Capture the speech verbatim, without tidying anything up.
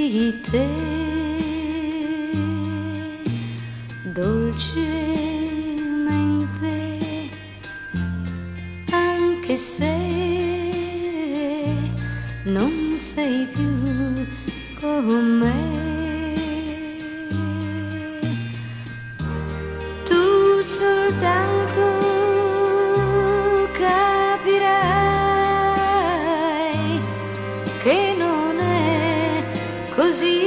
di te, dolcemente, anche se non sei più con me. Tu soltanto capirai che non è così.